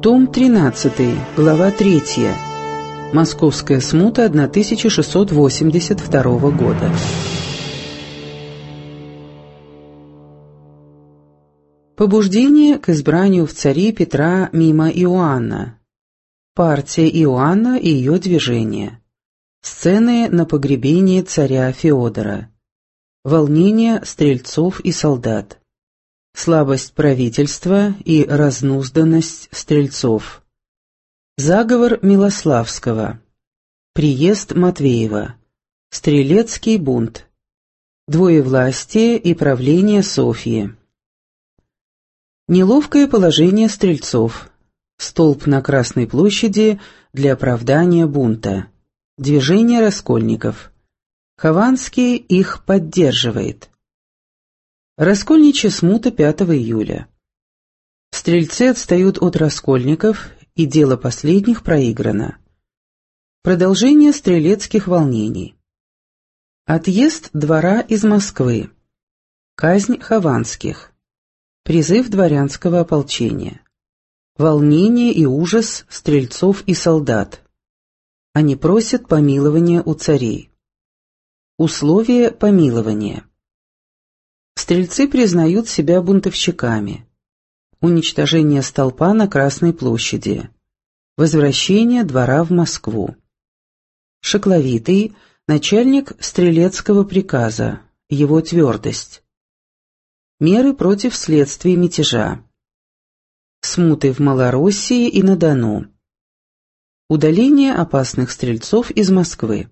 Том 13, глава 3. Московская смута 1682 года. Побуждение к избранию в цари Петра мимо Иоанна. Партия Иоанна и ее движение. Сцены на погребении царя Феодора. Волнение стрельцов и солдат. Слабость правительства и разнузданность стрельцов. Заговор Милославского. Приезд Матвеева. Стрелецкий бунт. Двоевластие и правление Софьи. Неловкое положение стрельцов. Столб на Красной площади для оправдания бунта. Движение раскольников. Хованский их поддерживает. Раскольничья смута 5 июля. Стрельцы отстают от раскольников, и дело последних проиграно. Продолжение стрелецких волнений. Отъезд двора из Москвы. Казнь Хованских. Призыв дворянского ополчения. Волнение и ужас стрельцов и солдат. Они просят помилования у царей. Условия помилования. Стрельцы признают себя бунтовщиками. Уничтожение столпа на Красной площади. Возвращение двора в Москву. Шекловитый, начальник стрелецкого приказа, его твердость. Меры против следствия мятежа. Смуты в Малороссии и на Дону. Удаление опасных стрельцов из Москвы.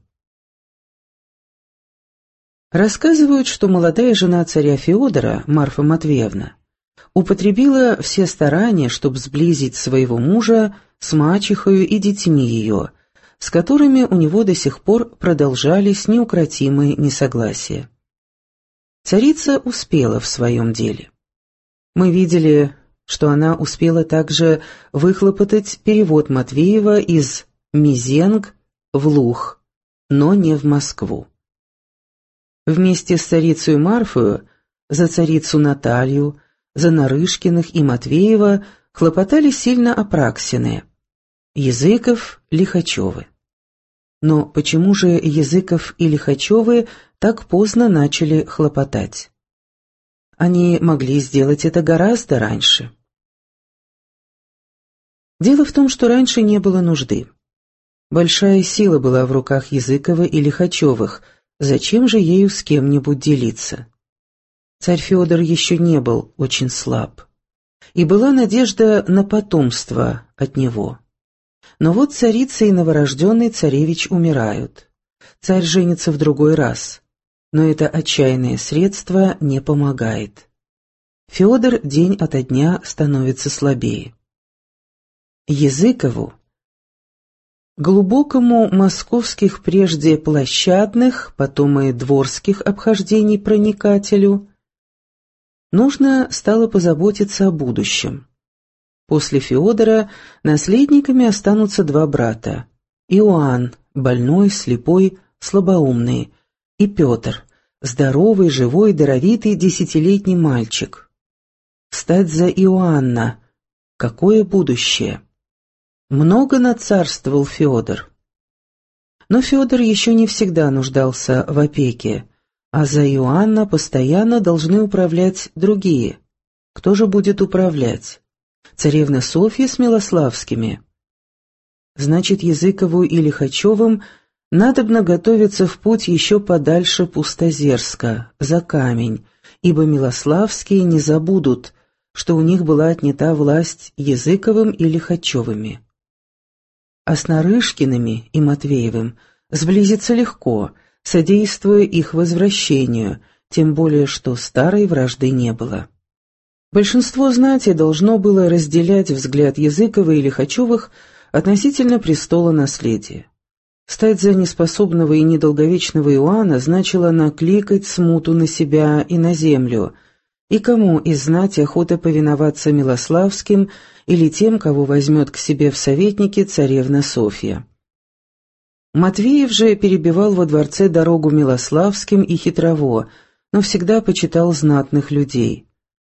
Рассказывают, что молодая жена царя Феодора, Марфа Матвеевна, употребила все старания, чтобы сблизить своего мужа с мачехою и детьми ее, с которыми у него до сих пор продолжались неукротимые несогласия. Царица успела в своем деле. Мы видели, что она успела также выхлопотать перевод Матвеева из Мезенг в Лух, но не в Москву. Вместе с царицей Марфою за царицу Наталью, за Нарышкиных и Матвеева хлопотали сильно Апраксины, Языков, Лихачевы. Но почему же Языков и Лихачевы так поздно начали хлопотать? Они могли сделать это гораздо раньше. Дело в том, что раньше не было нужды. Большая сила была в руках Языкова и Лихачевых. Зачем же ею с кем-нибудь делиться? Царь Феодор еще не был очень слаб, и была надежда на потомство от него. Но вот царица и новорожденный царевич умирают. Царь женится в другой раз, но это отчаянное средство не помогает. Феодор день ото дня становится слабее. Языкову, глубокому московских прежде площадных, потом и дворских обхождений проникателю, нужно стало позаботиться о будущем. После Феодора наследниками останутся два брата: Иоанн, больной, слепой, слабоумный, и Петр, здоровый, живой, даровитый 10-летний мальчик. Стать за Иоанна — какое будущее! Много нацарствовал Феодор. Но Феодор еще не всегда нуждался в опеке, а за Иоанна постоянно должны управлять другие. Кто же будет управлять? Царевна Софья с Милославскими? Значит, Языкову и Лихачевым надобно готовиться в путь еще подальше Пустозерска, за камень, ибо Милославские не забудут, что у них была отнята власть Языковым и Лихачевыми. А с Нарышкиными и Матвеевым сблизиться легко, содействуя их возвращению, тем более что старой вражды не было. Большинство знати должно было разделять взгляд Языкова и Лихачевых относительно престола наследия. Стать за неспособного и недолговечного Иоанна значило накликать смуту на себя и на землю, и кому из знати охота повиноваться Милославским или тем, кого возьмет к себе в советники царевна Софья. Матвеев же перебивал во дворце дорогу Милославским и Хитрово, но всегда почитал знатных людей.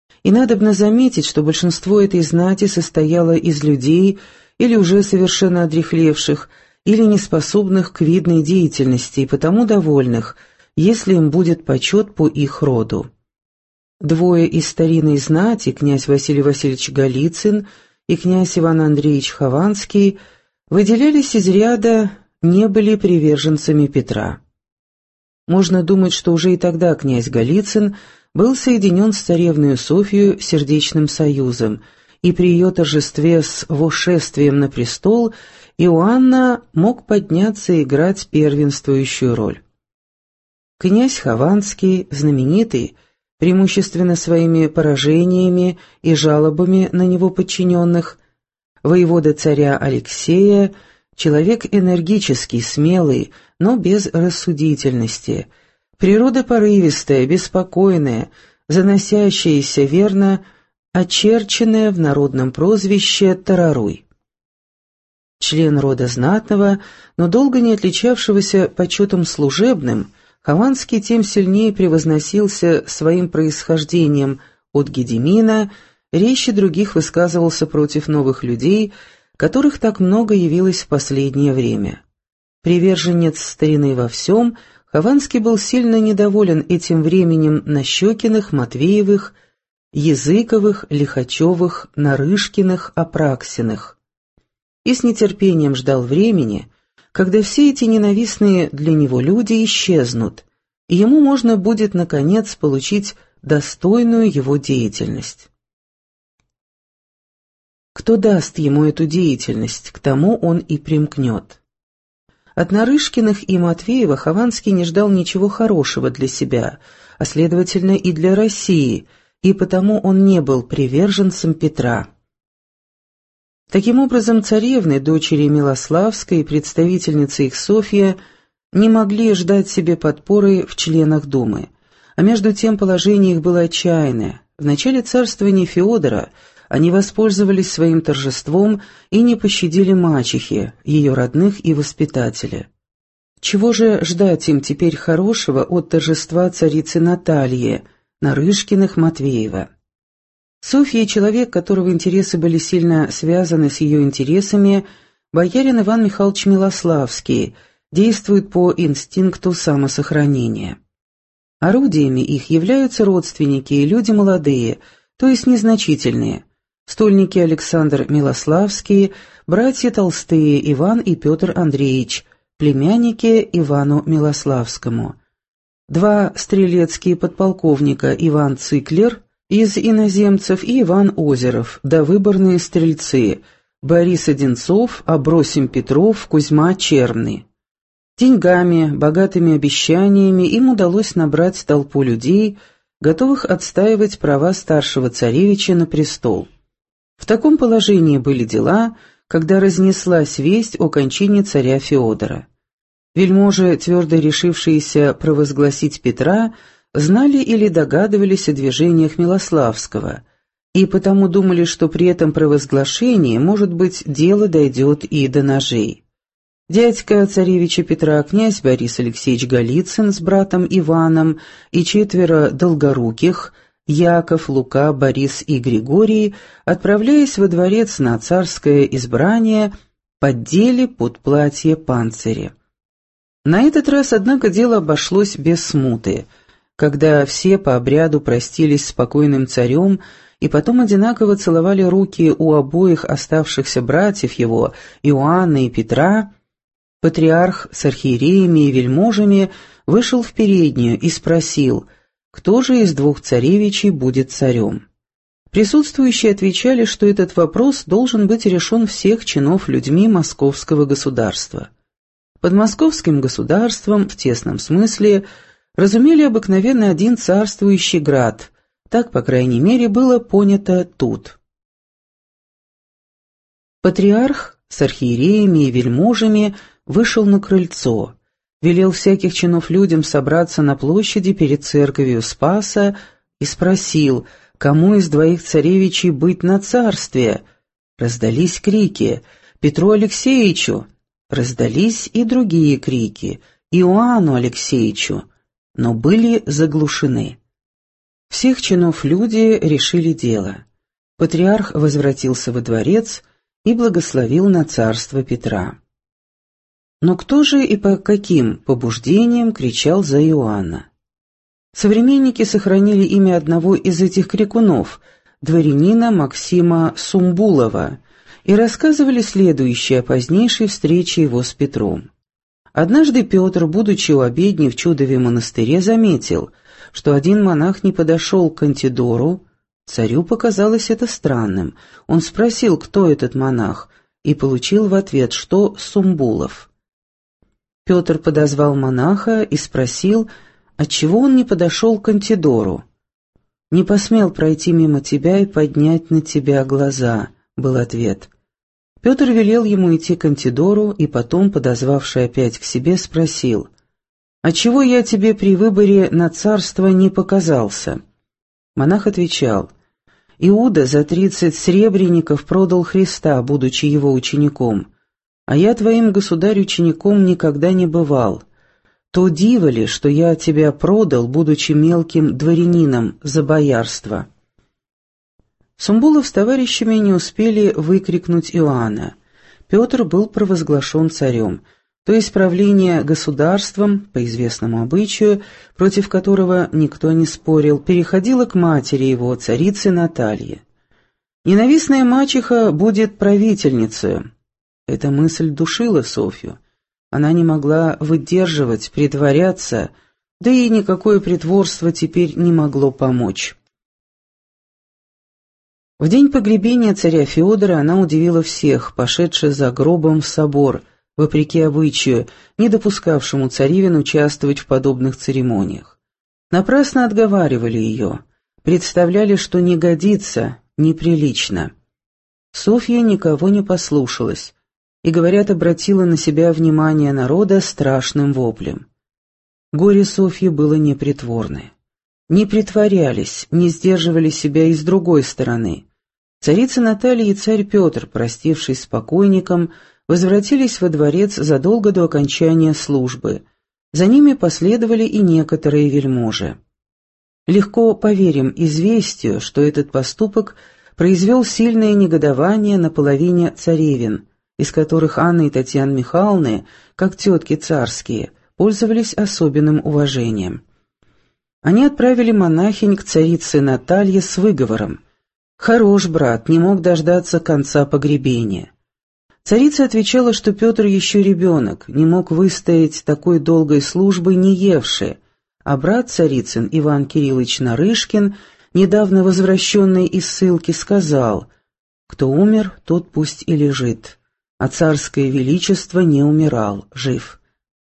И надобно заметить, что большинство этой знати состояло из людей, или уже совершенно одряхлевших, или неспособных к видной деятельности, и потому довольных, если им будет почет по их роду. Двое из старинной знати, князь Василий Васильевич Голицын и князь Иван Андреевич Хованский, выделялись из ряда, не были приверженцами Петра. Можно думать, что уже и тогда князь Голицын был соединен с царевной Софьей сердечным союзом, и при ее торжестве с восшествием на престол Иоанна мог подняться и играть первенствующую роль. Князь Хованский, знаменитый, преимущественно своими поражениями и жалобами на него подчиненных, воевода царя Алексея, человек энергический, смелый, но без рассудительности, природа порывистая, беспокойная, заносящаяся верно, очерченная в народном прозвище Тараруй. Член рода знатного, но долго не отличавшегося почетом служебным, Хованский тем сильнее превозносился своим происхождением от Гедемина, резче других высказывался против новых людей, которых так много явилось в последнее время. Приверженец старины во всем, Хованский был сильно недоволен этим временем Нащекиных, Матвеевых, Языковых, Лихачевых, Нарышкиных, Апраксиных. И с нетерпением ждал времени, когда все эти ненавистные для него люди исчезнут, и ему можно будет, наконец, получить достойную его деятельность. Кто даст ему эту деятельность, к тому он и примкнет. От Нарышкиных и Матвеева Хованский не ждал ничего хорошего для себя, а следовательно и для России, и потому он не был приверженцем Петра. Таким образом, царевны, дочери Милославской и представительницы их Софья, не могли ждать себе подпоры в членах Думы, а между тем положение их было отчаянное. В начале царствования Феодора они воспользовались своим торжеством и не пощадили мачехи, ее родных и воспитателя. Чего же ждать им теперь хорошего от торжества царицы Натальи, Нарышкиных, Матвеева? Софья, человек, которого интересы были сильно связаны с ее интересами, боярин Иван Михайлович Милославский, действует по инстинкту самосохранения. Орудиями их являются родственники и люди молодые, то есть незначительные, стольники Александр Милославский, братья Толстые Иван и Петр Андреевич, племянники Ивану Милославскому. Два стрелецкие подполковника Иван Циклер из иноземцев и Иван Озеров, довыборные стрельцы, Борис Одинцов, Абросим Петров, Кузьма Черный. Деньгами, богатыми обещаниями им удалось набрать толпу людей, готовых отстаивать права старшего царевича на престол. В таком положении были дела, когда разнеслась весть о кончине царя Феодора. Вельможи, твердо решившиеся провозгласить Петра, знали или догадывались о движениях Милославского, и потому думали, что при этом провозглашении, может быть, дело дойдет и до ножей. Дядька царевича Петра, князь Борис Алексеевич Голицын с братом Иваном и 4 долгоруких, Яков, Лука, Борис и Григорий, отправляясь во дворец на царское избрание, поддели под платье панцири. На этот раз, однако, дело обошлось без смуты, когда все по обряду простились с покойным царем и потом одинаково целовали руки у обоих оставшихся братьев его, Иоанна и Петра, патриарх с архиереями и вельможами вышел в переднюю и спросил, кто же из 2 царевичей будет царем. Присутствующие отвечали, что этот вопрос должен быть решен всех чинов людьми московского государства. Под московским государством, в тесном смысле, разумели обыкновенно один царствующий град, так, по крайней мере, было понято тут. Патриарх с архиереями и вельможами вышел на крыльцо, велел всяких чинов людям собраться на площади перед церковью Спаса и спросил, кому из 2 царевичей быть на царстве. Раздались крики «Петру Алексеевичу!», раздались и другие крики «Иоанну Алексеевичу!», но были заглушены. Всех чинов люди решили дело. Патриарх возвратился во дворец и благословил на царство Петра. Но кто же и по каким побуждениям кричал за Иоанна? Современники сохранили имя одного из этих крикунов, дворянина Максима Сумбулова, и рассказывали следующее о позднейшей встрече его с Петром. Однажды Петр, будучи у обедни в Чудове монастыре, заметил, что один монах не подошел к Антидору. Царю показалось это странным. Он спросил, кто этот монах, и получил в ответ, что Сумбулов. Петр подозвал монаха и спросил, отчего он не подошел к Антидору. «Не посмел пройти мимо тебя и поднять на тебя глаза», — был ответ. Петр велел ему идти к Антидору и потом, подозвавший опять к себе, спросил, «Отчего я тебе при выборе на царство не показался?» Монах отвечал, «Иуда за 30 сребреников продал Христа, будучи его учеником, а я твоим государь-учеником никогда не бывал. То диво ли, что я тебя продал, будучи мелким дворянином за боярство?» Сумбулов с товарищами не успели выкрикнуть Иоанна. Петр был провозглашен царем, то есть правление государством, по известному обычаю, против которого никто не спорил, переходило к матери его, царице Наталье. Ненавистная мачеха будет правительницей. Эта мысль душила Софью. Она не могла выдерживать, притворяться, да и никакое притворство теперь не могло помочь. В день погребения царя Феодора она удивила всех, пошедших за гробом в собор, вопреки обычаю, не допускавшему царевин участвовать в подобных церемониях. Напрасно отговаривали ее, представляли, что не годится, неприлично. Софья никого не послушалась и, говорят, обратила на себя внимание народа страшным воплем. Горе Софьи было непритворное. Не притворялись, не сдерживали себя и с другой стороны. Царица Наталья и царь Петр, простившись с покойником, возвратились во дворец задолго до окончания службы. За ними последовали и некоторые вельможи. Легко поверим известию, что этот поступок произвел сильное негодование на половине царевин, из которых Анна и Татьяна Михайловны, как тетки царские, пользовались особенным уважением. Они отправили монахинь к царице Наталье с выговором. «Хорош, брат, не мог дождаться конца погребения». Царица отвечала, что Петр еще ребенок, не мог выстоять такой долгой службы не евши, а брат царицын Иван Кириллович Нарышкин, недавно возвращенный из ссылки, сказал, «Кто умер, тот пусть и лежит, а царское величество не умирал, жив».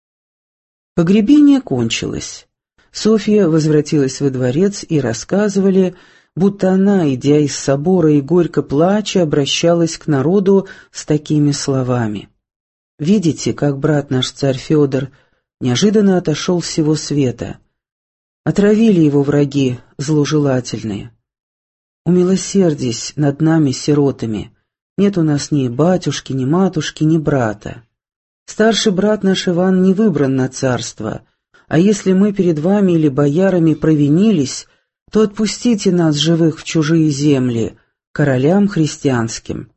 Погребение кончилось. Софья возвратилась во дворец и рассказывали, будто она, идя из собора и горько плача, обращалась к народу с такими словами. «Видите, как брат наш царь Федор неожиданно отошел с всего света. Отравили его враги зложелательные. Умилосердись над нами, сиротами. Нет у нас ни батюшки, ни матушки, ни брата. Старший брат наш Иван не выбран на царство, а если мы перед вами или боярами провинились, то отпустите нас, живых, в чужие земли, королям христианским».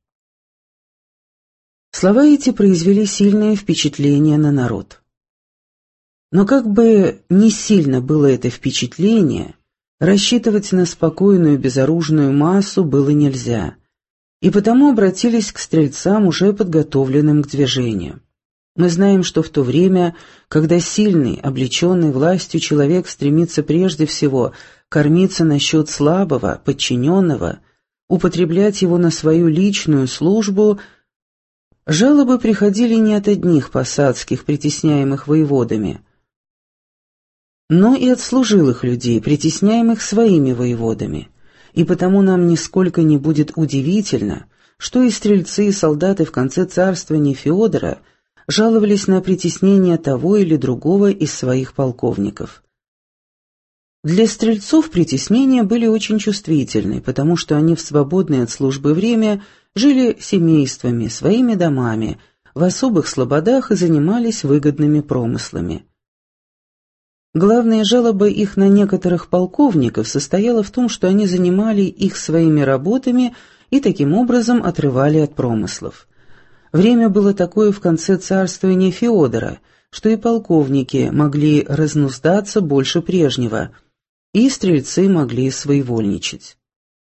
Слова эти произвели сильное впечатление на народ. Но как бы ни сильно было это впечатление, рассчитывать на спокойную безоружную массу было нельзя, и потому обратились к стрельцам, уже подготовленным к движению. Мы знаем, что в то время, когда сильный, облеченный властью человек стремится прежде всего кормиться на счет слабого, подчиненного, употреблять его на свою личную службу, жалобы приходили не от одних посадских, притесняемых воеводами, но и от служилых людей, притесняемых своими воеводами, и потому нам нисколько не будет удивительно, что и стрельцы, и солдаты в конце царствования Феодора жаловались на притеснение того или другого из своих полковников. Для стрельцов притеснения были очень чувствительны, потому что они в свободное от службы время жили семействами, своими домами, в особых слободах и занимались выгодными промыслами. Главная жалоба их на некоторых полковников состояла в том, что они занимали их своими работами и таким образом отрывали от промыслов. Время было такое в конце царствования Феодора, что и полковники могли разнуздаться больше прежнего, и стрельцы могли своевольничать.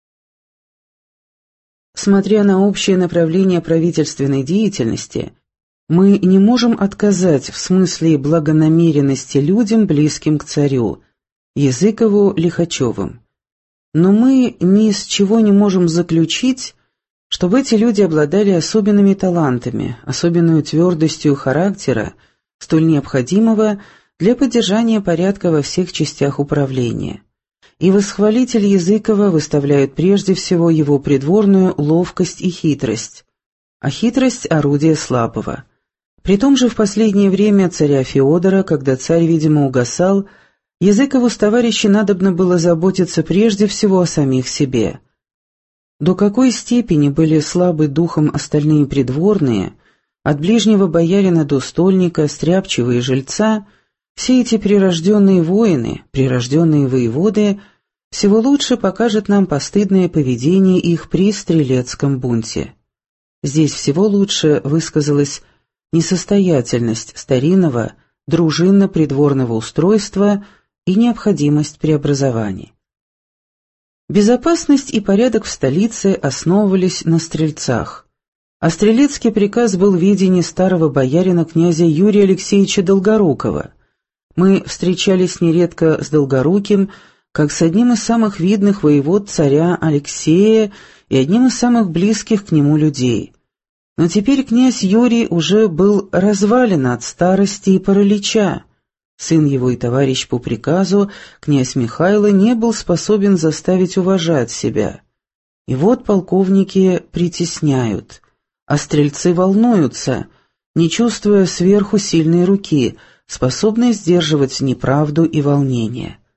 Смотря на общее направление правительственной деятельности, мы не можем отказать в смысле благонамеренности людям, близким к царю, Языкову, Лихачевым. Но мы ни с чего не можем заключить, чтобы эти люди обладали особенными талантами, особенной твердостью характера, столь необходимого для поддержания порядка во всех частях управления. И восхвалитель Языкова выставляет прежде всего его придворную ловкость и хитрость, а хитрость – орудие слабого. При том же в последнее время царя Феодора, когда царь, видимо, угасал, Языкову с товарищи надобно было заботиться прежде всего о самих себе. До какой степени были слабы духом остальные придворные, от ближнего боярина до стольника, стряпчего и жильца, все эти прирожденные воины, прирожденные воеводы, всего лучше покажет нам постыдное поведение их при стрелецком бунте. Здесь всего лучше высказалась несостоятельность старинного, дружинно-придворного устройства и необходимость преобразований. Безопасность и порядок в столице основывались на стрельцах, а стрелецкий приказ был в ведении старого боярина князя Юрия Алексеевича Долгорукова. Мы встречались нередко с Долгоруким, как с одним из самых видных воевод царя Алексея и одним из самых близких к нему людей. Но теперь князь Юрий уже был развален от старости и паралича. Сын его и товарищ по приказу, князь Михайло, не был способен заставить уважать себя. И вот полковники притесняют, а стрельцы волнуются, не чувствуя сверху сильной руки, способной сдерживать неправду и волнение.